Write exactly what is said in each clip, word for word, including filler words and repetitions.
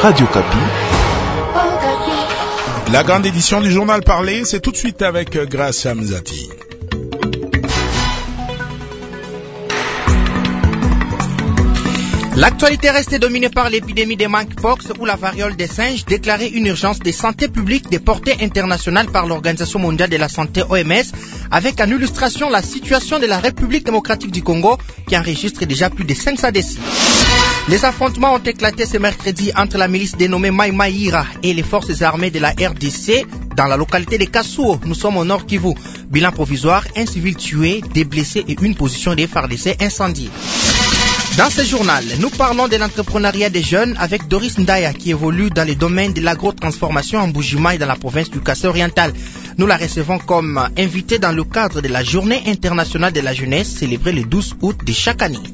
Radio Kapi. La grande édition du journal parlé, c'est tout de suite avec Gracia Mzati. L'actualité reste dominée par l'épidémie de monkeypox ou la variole des singes, déclarée une urgence de santé publique de portée internationale par l'Organisation mondiale de la santé O M S, avec en illustration la situation de la République démocratique du Congo qui enregistre déjà plus de cinq cents décès. Les affrontements ont éclaté ce mercredi entre la milice dénommée Mai Maïra et les forces armées de la R D C dans la localité de Kasuo. Nous sommes au nord Kivu. Bilan provisoire, un civil tué, des blessés et une position des F A R D C incendiée. Dans ce journal, nous parlons de l'entrepreneuriat des jeunes avec Doris Ndaya qui évolue dans le domaine de l'agro-transformation en Bujimaï dans la province du Kassai oriental. Nous la recevons comme invitée dans le cadre de la Journée internationale de la jeunesse célébrée le douze août de chaque année.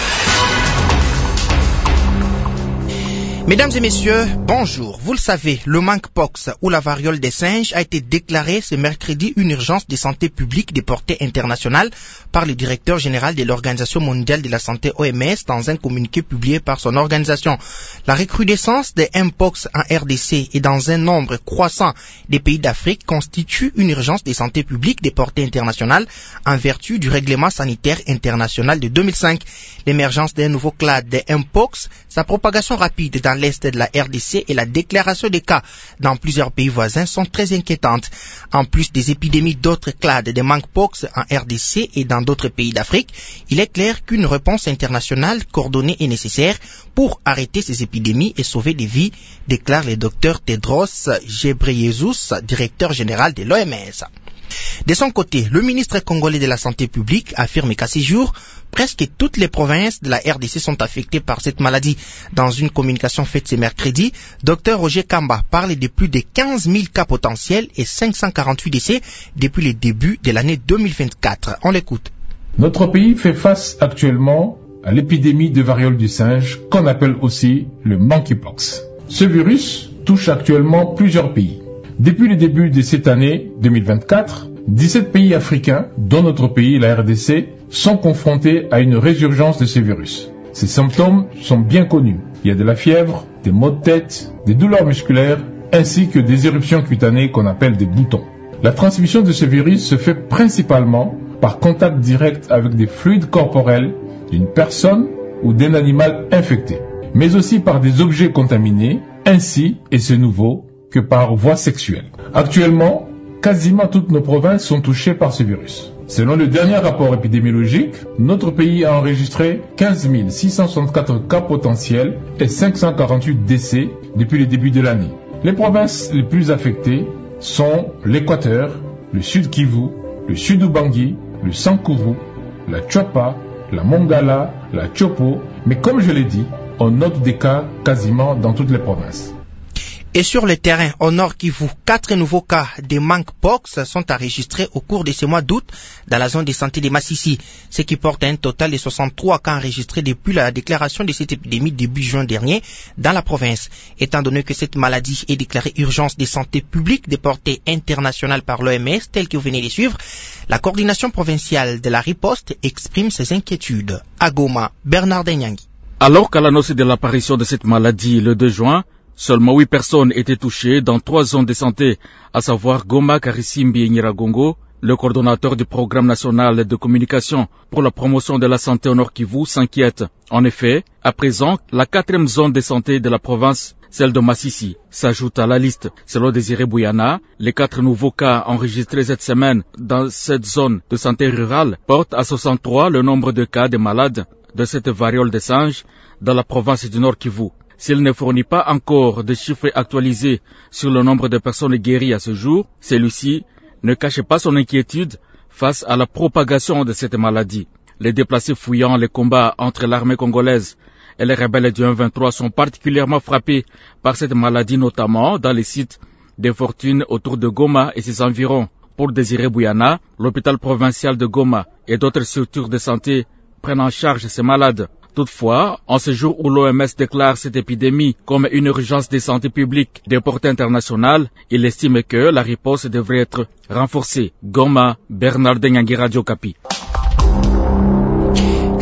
Mesdames et messieurs, bonjour. Vous le savez, le monkeypox ou la variole des singes a été déclaré ce mercredi une urgence de santé publique de portée internationale par le directeur général de l'Organisation mondiale de la santé O M S dans un communiqué publié par son organisation. La recrudescence des mpox en R D C et dans un nombre croissant des pays d'Afrique constitue une urgence de santé publique de portée internationale en vertu du règlement sanitaire international de deux mille cinq. L'émergence d'un nouveau clade de mpox, sa propagation rapide dans l'est de la R D C et la déclaration des cas dans plusieurs pays voisins sont très inquiétantes. En plus des épidémies d'autres clades de monkeypox en R D C et dans d'autres pays d'Afrique, il est clair qu'une réponse internationale coordonnée est nécessaire pour arrêter ces épidémies et sauver des vies, déclare le docteur Tedros Ghebreyesus, directeur général de l'O M S. De son côté, le ministre congolais de la Santé publique affirme qu'à ce jour, presque toutes les provinces de la R D C sont affectées par cette maladie. Dans une communication faite ce mercredi, Dr Roger Kamba parle de plus de quinze mille cas potentiels et cinq cent quarante-huit décès depuis le début de l'année deux mille vingt-quatre. On l'écoute. Notre pays fait face actuellement à l'épidémie de variole du singe, qu'on appelle aussi le monkeypox. Ce virus touche actuellement plusieurs pays. Depuis le début de cette année deux mille vingt-quatre, dix-sept pays africains, dont notre pays, la R D C, sont confrontés à une résurgence de ce virus. Ces symptômes sont bien connus. Il y a de la fièvre, des maux de tête, des douleurs musculaires, ainsi que des éruptions cutanées qu'on appelle des boutons. La transmission de ce virus se fait principalement par contact direct avec des fluides corporels d'une personne ou d'un animal infecté, mais aussi par des objets contaminés, ainsi, et c'est nouveau, que par voie sexuelle. Actuellement, quasiment toutes nos provinces sont touchées par ce virus. Selon le dernier rapport épidémiologique, notre pays a enregistré quinze mille six cent soixante-quatre cas potentiels et cinq cent quarante-huit décès depuis le début de l'année. Les provinces les plus affectées sont l'Équateur, le Sud Kivu, le Sud Ubangi, le Sankuru, la Tchapa, la Mongala, la Chopo, mais comme je l'ai dit, on note des cas quasiment dans toutes les provinces. Et sur le terrain, au nord Kivu, quatre nouveaux cas de monkeypox sont enregistrés au cours de ce mois d'août dans la zone de santé de Massissi, ce qui porte à un total de soixante-trois cas enregistrés depuis la déclaration de cette épidémie début juin dernier dans la province. Étant donné que cette maladie est déclarée urgence de santé publique de portée internationale par l'O M S, tel que vous venez de suivre, la coordination provinciale de la riposte exprime ses inquiétudes. À Goma, Bernard Nyangi. Alors qu'à l'annonce de l'apparition de cette maladie le deux juin, seulement huit personnes étaient touchées dans trois zones de santé, à savoir Goma, Karisimbi et Nyiragongo. Le coordonnateur du programme national de communication pour la promotion de la santé au Nord Kivu s'inquiète. En effet, à présent, la quatrième zone de santé de la province, celle de Massissi, s'ajoute à la liste. Selon Désiré Bouyana, les quatre nouveaux cas enregistrés cette semaine dans cette zone de santé rurale portent à soixante-trois le nombre de cas de malades de cette variole des singes dans la province du Nord Kivu. S'il ne fournit pas encore de chiffres actualisés sur le nombre de personnes guéries à ce jour, celui-ci ne cache pas son inquiétude face à la propagation de cette maladie. Les déplacés fouillant les combats entre l'armée congolaise et les rebelles du un vingt-trois sont particulièrement frappés par cette maladie, notamment dans les sites des fortunes autour de Goma et ses environs. Pour Désiré Bouyana, l'hôpital provincial de Goma et d'autres structures de santé prennent en charge ces malades. Toutefois, en ce jour où l'O M S déclare cette épidémie comme une urgence de santé publique de portée internationale, il estime que la riposte devrait être renforcée. Goma, Bernard Nyangi, Radio Kapi.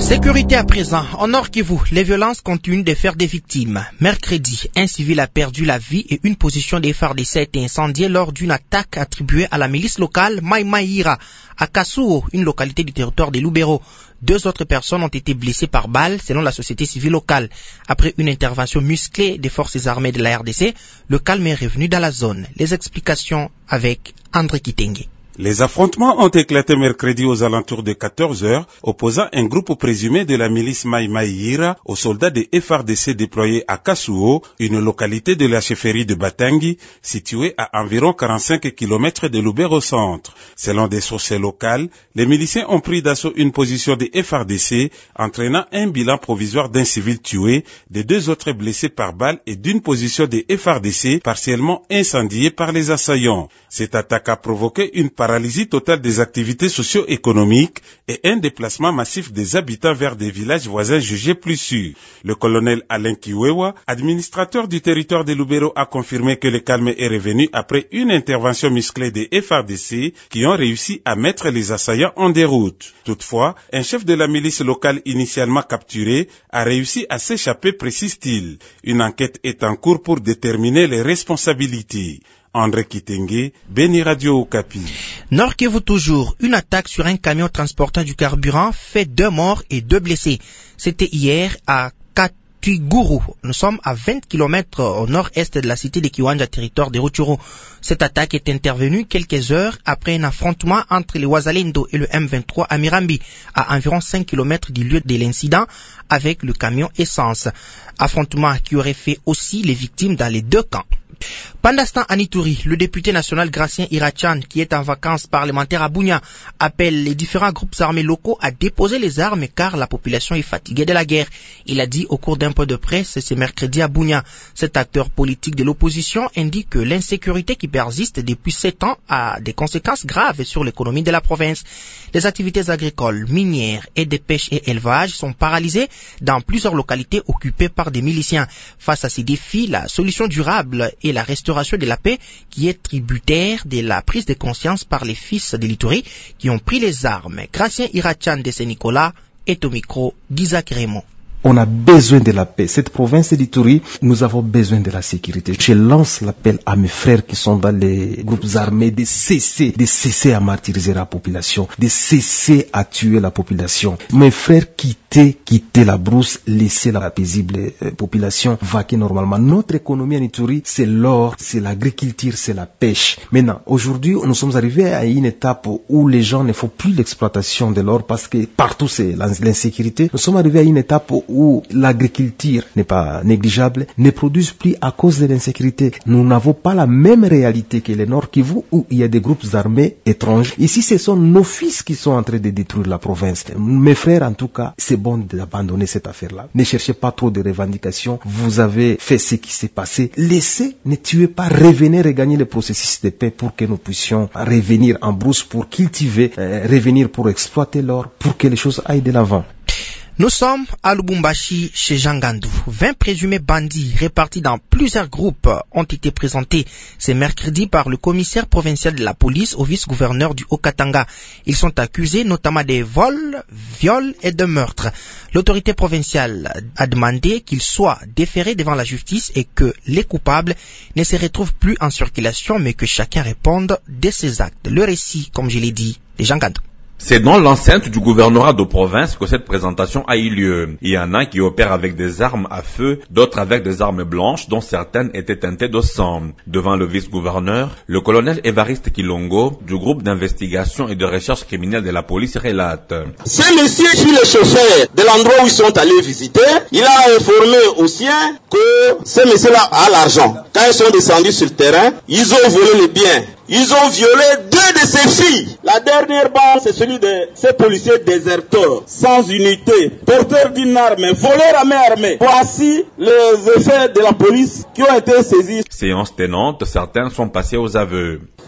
Sécurité à présent. En Nord Kivu, les violences continuent de faire des victimes. Mercredi, un civil a perdu la vie et une position des F A R D C a été incendiée lors d'une attaque attribuée à la milice locale Mai Mai Ira à Kasuo, une localité du territoire des Lubero. Deux autres personnes ont été blessées par balles selon la société civile locale. Après une intervention musclée des forces armées de la R D C, le calme est revenu dans la zone. Les explications avec André Kitenge. Les affrontements ont éclaté mercredi aux alentours de quatorze heures, opposant un groupe présumé de la milice Mai Mai Ira aux soldats des F A R D C déployés à Kasuo, une localité de la chefferie de Batangi, située à environ quarante-cinq kilomètres de Lubero centre. Selon des sources locales, les miliciens ont pris d'assaut une position des F A R D C, entraînant un bilan provisoire d'un civil tué, de deux autres blessés par balle et d'une position des F A R D C partiellement incendiée par les assaillants. Cette attaque a provoqué une paralysie totale des activités socio-économiques et un déplacement massif des habitants vers des villages voisins jugés plus sûrs. Le colonel Alain Kiwewa, administrateur du territoire de Lubero, a confirmé que le calme est revenu après une intervention musclée des F A R D C qui ont réussi à mettre les assaillants en déroute. Toutefois, un chef de la milice locale initialement capturé a réussi à s'échapper, précise-t-il. Une enquête est en cours pour déterminer les responsabilités. André Kitenge, Beni Radio Okapi. Nord Kivu toujours, une attaque sur un camion transportant du carburant fait deux morts et deux blessés. C'était hier à Katwiguru. Nous sommes à vingt kilomètres au nord-est de la cité de Kiwanja, territoire de Rutshuru. Cette attaque est intervenue quelques heures après un affrontement entre les Wazalendo et le M vingt-trois à Mirambi, à environ cinq kilomètres du lieu de l'incident avec le camion essence. Affrontement qui aurait fait aussi les victimes dans les deux camps. Pendant ce temps, à Ituri, le député national Gracien Irachan, qui est en vacances parlementaires à Bunia, appelle les différents groupes armés locaux à déposer les armes car la population est fatiguée de la guerre. Il a dit au cours d'un point de presse ce mercredi à Bunia. Cet acteur politique de l'opposition indique que l'insécurité qui persiste depuis sept ans a des conséquences graves sur l'économie de la province. Les activités agricoles, minières et de pêche et élevage sont paralysées dans plusieurs localités occupées par des miliciens. Face à ces défis, la solution durable est la restauration de la paix qui est tributaire de la prise de conscience par les fils de l'Ituri qui ont pris les armes. Gracien Irachan de Saint-Nicolas est au micro d'Isaac Raymond. On a besoin de la paix. Cette province d'Ituri, nous avons besoin de la sécurité. Je lance l'appel à mes frères qui sont dans les groupes armés de cesser, de cesser à martyriser la population, de cesser à tuer la population. Mes frères, quittez, quittez la brousse, laissez la paisible euh, population vaquer normalement. Notre économie en Ituri, c'est l'or, c'est l'agriculture, c'est la pêche. Maintenant, aujourd'hui, nous sommes arrivés à une étape où les gens ne font plus l'exploitation de l'or parce que partout c'est l'insécurité. Nous sommes arrivés à une étape où où l'agriculture n'est pas négligeable, ne produisent plus à cause de l'insécurité. Nous n'avons pas la même réalité que le Nord Kivu où il y a des groupes armés étrangers. Ici, ce sont nos fils qui sont en train de détruire la province. Mes frères, en tout cas, c'est bon d'abandonner cette affaire-là. Ne cherchez pas trop de revendications. Vous avez fait ce qui s'est passé. Laissez, ne tuez pas, revenez regagner le processus de paix pour que nous puissions revenir en brousse pour cultiver, euh, revenir pour exploiter l'or, pour que les choses aillent de l'avant. Nous sommes à Lubumbashi, chez Jangandu. vingt présumés bandits répartis dans plusieurs groupes ont été présentés ce mercredi par le commissaire provincial de la police au vice-gouverneur du Haut-Katanga. Ils sont accusés notamment de vols, viols et de meurtres. L'autorité provinciale a demandé qu'ils soient déférés devant la justice et que les coupables ne se retrouvent plus en circulation mais que chacun réponde de ses actes. Le récit, comme je l'ai dit, de Jangandu. C'est dans l'enceinte du gouvernorat de province que cette présentation a eu lieu. Il y en a qui opèrent avec des armes à feu, d'autres avec des armes blanches, dont certaines étaient teintées de sang. Devant le vice-gouverneur, le colonel Évariste Kilongo, du groupe d'investigation et de recherche criminelle de la police, relate. Ce monsieur suit le chauffeur de l'endroit où ils sont allés visiter. Il a informé aux siens que ce monsieur-là a l'argent. Quand ils sont descendus sur le terrain, ils ont volé les biens. Ils ont violé deux de ses filles. La dernière bande, c'est celui de ces policiers déserteurs, sans unité, porteurs d'une arme, voleurs à main armée. Voici les effets de la police qui ont été saisis. Séance tenante, certains sont passés aux aveux.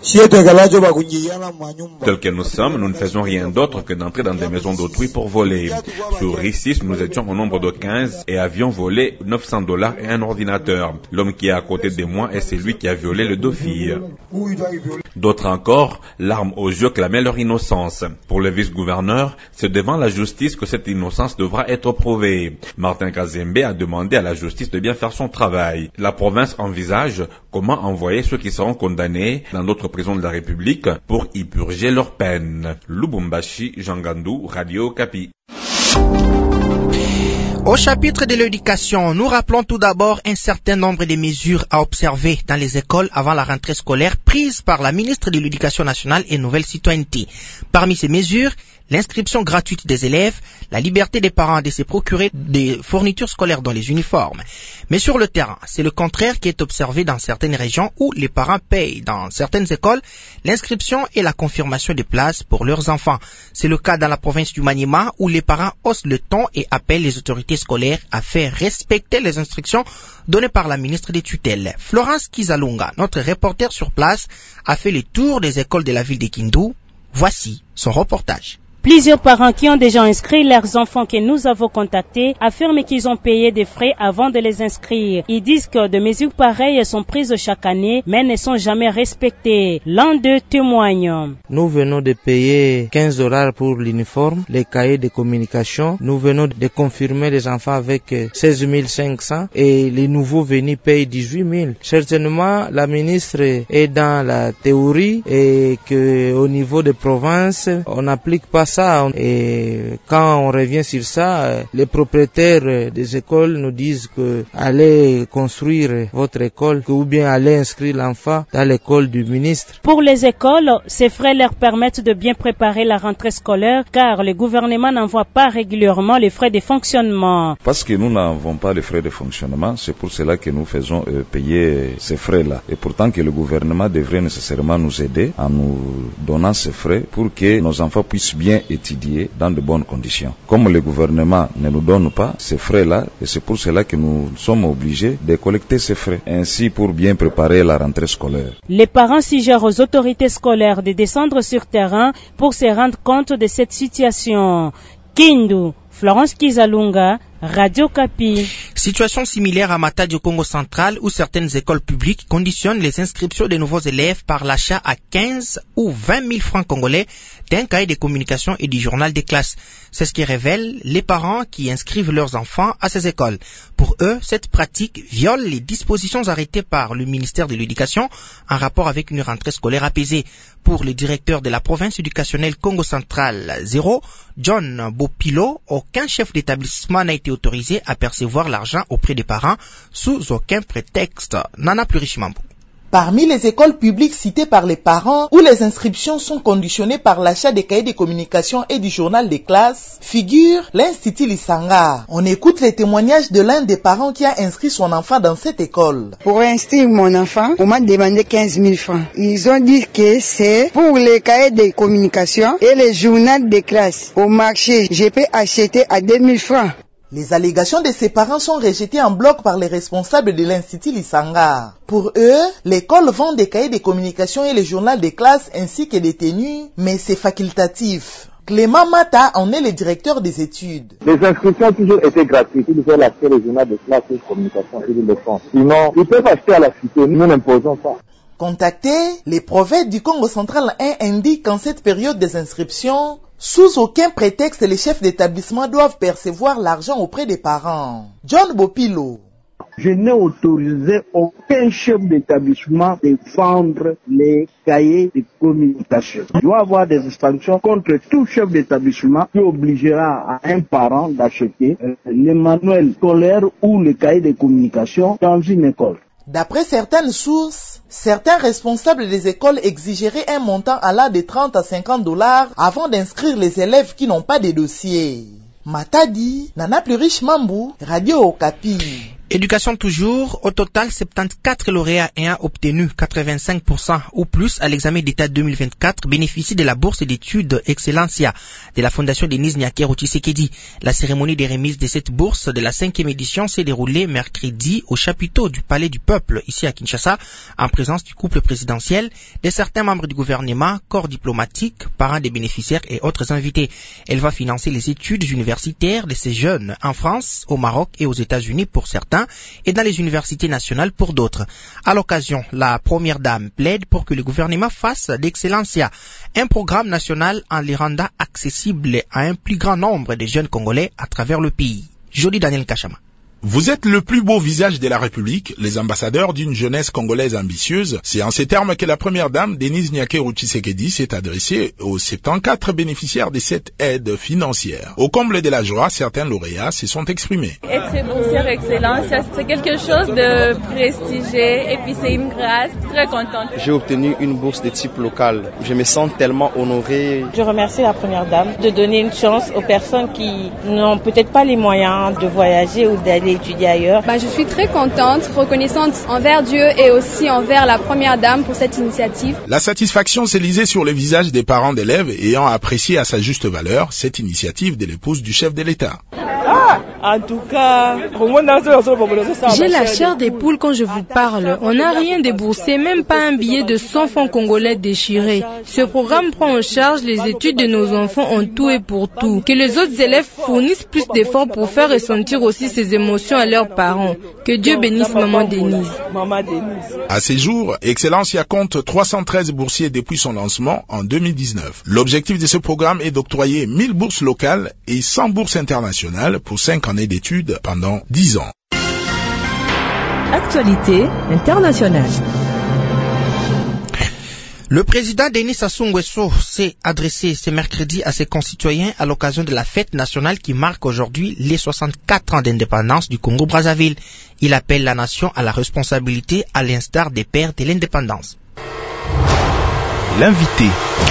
Tels que nous sommes, nous ne faisons rien d'autre que d'entrer dans des maisons d'autrui pour voler. Sur Isis, nous étions au nombre de quinze et avions volé neuf cents dollars et un ordinateur. L'homme qui est à côté de moi est celui qui a violé les deux filles. D'autres encore, larmes aux yeux, clamaient leur innocence. Pour le vice-gouverneur, c'est devant la justice que cette innocence devra être prouvée. Martin Kazembe a demandé à la justice de bien faire son travail. La province envisage comment envoyer ceux qui seront condamnés dans d'autres prisons de la République pour y purger leur peine. Lubumbashi, Jangandou, Radio Okapi. Au chapitre de l'éducation, nous rappelons tout d'abord un certain nombre de mesures à observer dans les écoles avant la rentrée scolaire prises par la ministre de l'Éducation nationale et Nouvelle Citoyenneté. Parmi ces mesures, l'inscription gratuite des élèves, la liberté des parents de se procurer des fournitures scolaires dans les uniformes. Mais sur le terrain, c'est le contraire qui est observé dans certaines régions où les parents payent dans certaines écoles l'inscription et la confirmation des places pour leurs enfants. C'est le cas dans la province du Maniema où les parents haussent le ton et appellent les autorités scolaires à faire respecter les instructions données par la ministre des tutelles. Florence Kizalunga, notre reporter sur place, a fait le tour des écoles de la ville de Kindu. Voici son reportage. Plusieurs parents qui ont déjà inscrit leurs enfants que nous avons contactés affirment qu'ils ont payé des frais avant de les inscrire. Ils disent que des mesures pareilles sont prises chaque année, mais ne sont jamais respectées. L'un d'eux témoigne. Nous venons de payer quinze dollars pour l'uniforme, les cahiers de communication. Nous venons de confirmer les enfants avec seize mille cinq cents et les nouveaux venus payent dix-huit mille. Certainement, la ministre est dans la théorie et qu'au niveau des provinces, on n'applique pas ça. Et quand on revient sur ça, les propriétaires des écoles nous disent que allez construire votre école ou bien allez inscrire l'enfant dans l'école du ministre. Pour les écoles, ces frais leur permettent de bien préparer la rentrée scolaire car le gouvernement n'envoie pas régulièrement les frais de fonctionnement. Parce que nous n'avons pas les frais de fonctionnement, c'est pour cela que nous faisons euh, payer ces frais-là. Et pourtant que le gouvernement devrait nécessairement nous aider en nous donnant ces frais pour que nos enfants puissent bien étudier dans de bonnes conditions. Comme le gouvernement ne nous donne pas ces frais-là, et c'est pour cela que nous sommes obligés de collecter ces frais, ainsi pour bien préparer la rentrée scolaire. Les parents suggèrent aux autorités scolaires de descendre sur terrain pour se rendre compte de cette situation. Kindu, Florence Kizalunga, Radio Okapi. Situation similaire à Matadi au Congo central où certaines écoles publiques conditionnent les inscriptions des nouveaux élèves par l'achat à quinze ou vingt mille francs congolais d'un cahier de communication et du journal des classes. C'est ce qui révèle les parents qui inscrivent leurs enfants à ces écoles. Pour eux, cette pratique viole les dispositions arrêtées par le ministère de l'Éducation en rapport avec une rentrée scolaire apaisée. Pour le directeur de la province éducationnelle Congo central zéro, John Bopilo, aucun chef d'établissement n'a été autorisé à percevoir l'argent auprès des parents sous aucun prétexte. Nana Plurichimambo. Parmi les écoles publiques citées par les parents, où les inscriptions sont conditionnées par l'achat des cahiers de communication et du journal des classes, figure l'Institut Lisanga. On écoute les témoignages de l'un des parents qui a inscrit son enfant dans cette école. Pour inscrire mon enfant, on m'a demandé quinze mille francs. Ils ont dit que c'est pour les cahiers de communication et le journal des classes. Au marché, je peux acheter à deux mille francs. Les allégations de ses parents sont rejetées en bloc par les responsables de l'Institut Lisanga. Pour eux, l'école vend des cahiers de communication et le journal des classes ainsi que des tenues, mais c'est facultatif. Clément Mata en est le directeur des études. Les inscriptions ont toujours été gratuites. Ils veulent acheter le journal des classes et de communication, ils le font. Sinon, ils peuvent acheter à la cité, nous n'imposons pas. Contactés, les prophètes du Congo central un indiquent qu'en cette période des inscriptions, sous aucun prétexte, les chefs d'établissement doivent percevoir l'argent auprès des parents. John Bopilo. Je n'ai autorisé aucun chef d'établissement de vendre les cahiers de communication. Il doit y avoir des sanctions contre tout chef d'établissement qui obligera à un parent d'acheter les manuels scolaires ou les cahiers de communication dans une école. D'après certaines sources, certains responsables des écoles exigeraient un montant allant de trente à cinquante dollars avant d'inscrire les élèves qui n'ont pas de dossier. Matadi, Nana Plurish Mambu, Radio Okapi. Éducation toujours, au total, soixante-quatorze lauréats ayant obtenu quatre-vingt-cinq pour cent ou plus à l'examen d'État deux mille vingt-quatre bénéficient de la bourse d'études Excellencia de la Fondation Denise Nyakero Tshisekedi. La cérémonie de remise de cette bourse de la cinquième édition s'est déroulée mercredi au chapiteau du Palais du Peuple, ici à Kinshasa, en présence du couple présidentiel, de certains membres du gouvernement, corps diplomatique, parents des bénéficiaires et autres invités. Elle va financer les études universitaires de ces jeunes en France, au Maroc et aux États-Unis pour certains, et dans les universités nationales pour d'autres. À l'occasion, la première dame plaide pour que le gouvernement fasse d'Excellencia un programme national en les rendant accessibles à un plus grand nombre de jeunes Congolais à travers le pays. Joli Daniel Kachama. Vous êtes le plus beau visage de la République, les ambassadeurs d'une jeunesse congolaise ambitieuse. C'est en ces termes que la première dame, Denise Nyakero Tshisekedi, s'est adressée aux soixante-quatorze bénéficiaires de cette aide financière. Au comble de la joie, certains lauréats se sont exprimés. Être boursière excellence, c'est quelque chose de prestigieux et puis c'est une grâce. Très contente. J'ai obtenu une bourse de type local. Je me sens tellement honorée. Je remercie la première dame de donner une chance aux personnes qui n'ont peut-être pas les moyens de voyager ou d'aller étudier ailleurs. Bah, je suis très contente, reconnaissante envers Dieu et aussi envers la première dame pour cette initiative. La satisfaction s'est lisée sur les visages des parents d'élèves ayant apprécié à sa juste valeur cette initiative de l'épouse du chef de l'État. Ah, en tout cas, j'ai la chair des poules quand je vous parle. On n'a rien déboursé, même pas un billet de cent francs congolais déchiré. Ce programme prend en charge les études de nos enfants en tout et pour tout. Que les autres élèves fournissent plus d'efforts pour faire ressentir aussi ces émotions à leurs parents. Que Dieu bénisse Maman Denise. À ces jours, Excellencia compte trois cent treize boursiers depuis son lancement en deux mille dix-neuf. L'objectif de ce programme est d'octroyer mille bourses locales et cent bourses internationales pour cinq années d'études pendant dix ans. Actualité internationale. Le président Denis Sassou Nguesso s'est adressé ce mercredi à ses concitoyens à l'occasion de la fête nationale qui marque aujourd'hui les soixante-quatre ans d'indépendance du Congo-Brazzaville. Il appelle la nation à la responsabilité à l'instar des pères de l'indépendance. L'invité.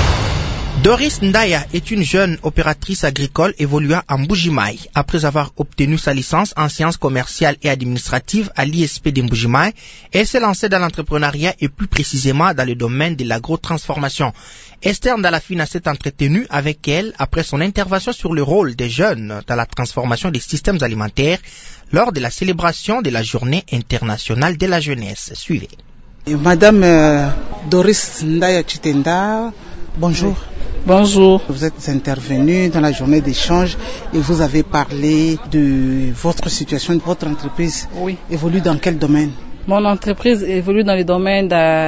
Doris Ndaya est une jeune opératrice agricole évoluant à Mbujimaï. Après avoir obtenu sa licence en sciences commerciales et administratives à l'I S P de Mbujimaï, elle s'est lancée dans l'entrepreneuriat et plus précisément dans le domaine de l'agrotransformation. Esther Ndalafina s'est entretenue avec elle après son intervention sur le rôle des jeunes dans la transformation des systèmes alimentaires lors de la célébration de la Journée internationale de la jeunesse. Suivez. Madame euh, Doris Ndaya Chitenda, bonjour. Bonjour. Vous êtes intervenu dans la journée d'échange et vous avez parlé de votre situation. Votre entreprise oui. évolue dans quel domaine? Mon entreprise évolue dans le domaine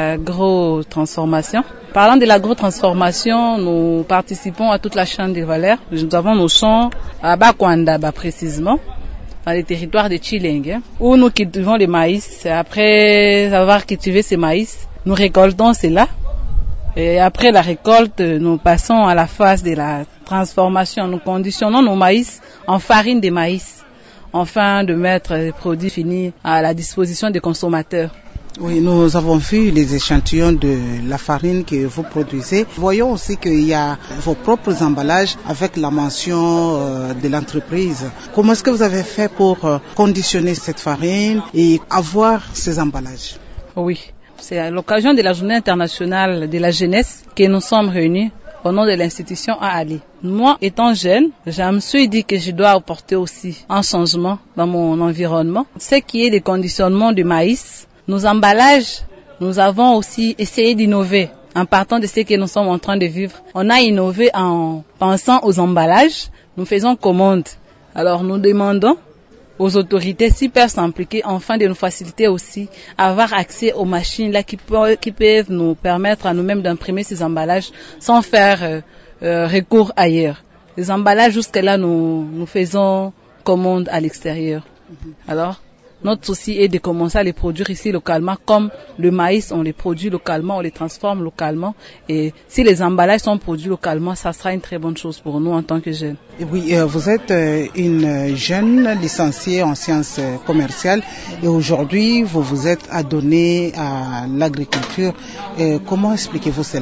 d'agrotransformation. Parlant de l'agrotransformation, nous participons à toute la chaîne de valeur. Nous avons nos champs à Bakwanda, bah, précisément, dans les territoires de Chileng, où nous cultivons le maïs. Après avoir cultivé ce maïs, nous récoltons cela. Et après la récolte, nous passons à la phase de la transformation. Nous conditionnons nos maïs en farine de maïs, afin de mettre les produits finis à la disposition des consommateurs. Oui, nous avons vu les échantillons de la farine que vous produisez. Voyons aussi qu'il y a vos propres emballages avec la mention euh, de l'entreprise. Comment est-ce que vous avez fait pour euh, conditionner cette farine et avoir ces emballages? Oui. C'est à l'occasion de la Journée internationale de la jeunesse que nous sommes réunis au nom de l'institution A Ali. Moi, étant jeune, je me suis dit que je dois apporter aussi un changement dans mon environnement. Ce qui est le conditionnement du maïs, nos emballages, nous avons aussi essayé d'innover en partant de ce que nous sommes en train de vivre. On a innové en pensant aux emballages. Nous faisons commande. Alors nous demandons aux autorités s'ils peuvent s'impliquer afin de nous faciliter aussi avoir accès aux machines là qui peuvent, qui peuvent nous permettre à nous-mêmes d'imprimer ces emballages sans faire euh, euh, recours ailleurs. Les emballages jusque-là nous, nous faisons commande à l'extérieur. Alors notre souci est de commencer à les produire ici localement, comme le maïs, on les produit localement, on les transforme localement. Et si les emballages sont produits localement, ça sera une très bonne chose pour nous en tant que jeunes. Oui, euh, vous êtes euh, une jeune licenciée en sciences euh, commerciales et aujourd'hui, vous vous êtes adonnée à l'agriculture. Euh, comment expliquez-vous cela?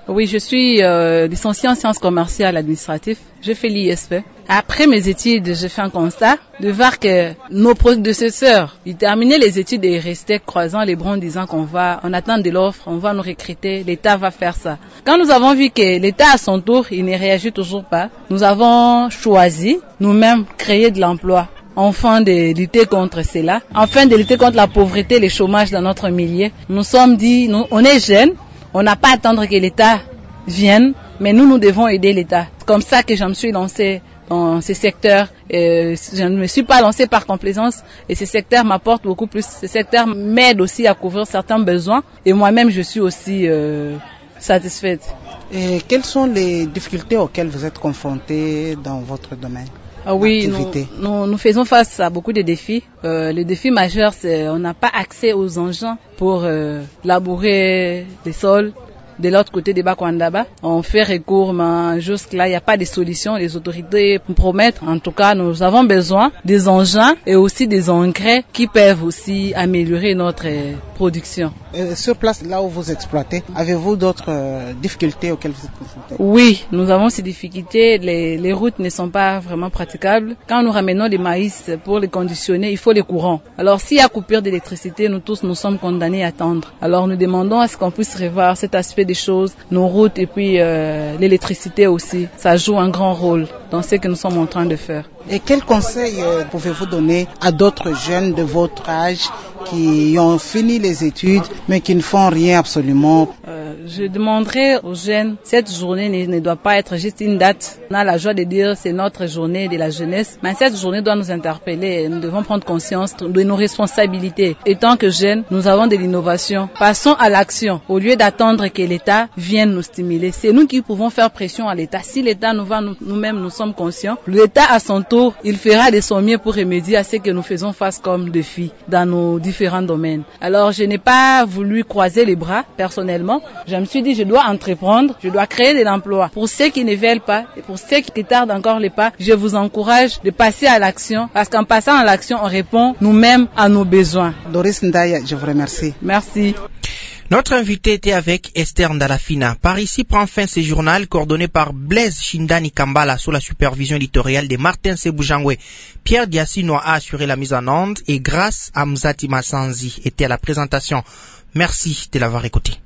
Oui, je suis euh, licenciée en sciences commerciales administratives. J'ai fait l'I S P. Après mes études, j'ai fait un constat de voir que nos prédécesseurs, ils terminaient les études et ils restaient croisant les bras en disant qu'on va, on attend de l'offre, on va nous recruter, l'État va faire ça. Quand nous avons vu que l'État à son tour, il ne réagit toujours pas, nous avons choisi nous-mêmes créer de l'emploi. Enfin de lutter contre cela, enfin de lutter contre la pauvreté et le chômage dans notre milieu. Nous sommes dit, nous, on est jeunes, on n'a pas à attendre que l'État vienne, mais nous, nous devons aider l'État. C'est comme ça que je me suis lancée dans ces secteurs. Euh, je ne me suis pas lancée par complaisance et ces secteurs m'apportent beaucoup plus. Ces secteurs m'aident aussi à couvrir certains besoins et moi-même, je suis aussi euh, satisfaite. Et quelles sont les difficultés auxquelles vous êtes confrontés dans votre domaine? Ah oui, nous, nous, nous faisons face à beaucoup de défis. Euh, le défi majeur, c'est on n'a pas accès aux engins pour euh, labourer les sols. De l'autre côté des Bakwandaba, on fait recours, mais jusque-là, il n'y a pas de solution. Les autorités promettent, en tout cas, nous avons besoin des engins et aussi des engrais qui peuvent aussi améliorer notre production. Euh, sur place, là où vous exploitez, avez-vous d'autres euh, difficultés auxquelles vous êtes confrontés? Oui, nous avons ces difficultés. Les, les routes ne sont pas vraiment praticables. Quand nous ramenons les maïs pour les conditionner, il faut les courants. Alors, s'il y a coupure d'électricité, nous tous, nous sommes condamnés à attendre. Alors, nous demandons à ce qu'on puisse revoir cet aspect des choses, nos routes et puis euh, l'électricité aussi. Ça joue un grand rôle dans ce que nous sommes en train de faire. Et quels conseils euh, pouvez-vous donner à d'autres jeunes de votre âge qui ont fini les études mais qui ne font rien absolument? euh, Je demanderais aux jeunes, cette journée ne, ne doit pas être juste une date. On a la joie de dire c'est notre journée de la jeunesse, mais cette journée doit nous interpeller. Nous devons prendre conscience de nos responsabilités. Et tant que jeunes, nous avons de l'innovation. Passons à l'action au lieu d'attendre que l'État vienne nous stimuler. C'est nous qui pouvons faire pression à l'État. Si l'État nous va, nous, nous-mêmes nous sommes conscients, l'État à son tour, il fera de son mieux pour remédier à ce que nous faisons face comme défi dans nos différents domaines. Alors je n'ai pas voulu croiser les bras personnellement. Je me suis dit je dois entreprendre, je dois créer de l'emploi. Pour ceux qui ne veulent pas et pour ceux qui tardent encore les pas, je vous encourage de passer à l'action parce qu'en passant à l'action, on répond nous-mêmes à nos besoins. Doris Ndaya, je vous remercie. Merci. Notre invité était avec Esther Ndalafina. Par ici prend fin ce journal coordonné par Blaise Shindani Kambala sous la supervision éditoriale de Martin Sebujangwe. Pierre Diassinoa a assuré la mise en onde et grâce à Mzati Massanzi était à la présentation. Merci de l'avoir écouté.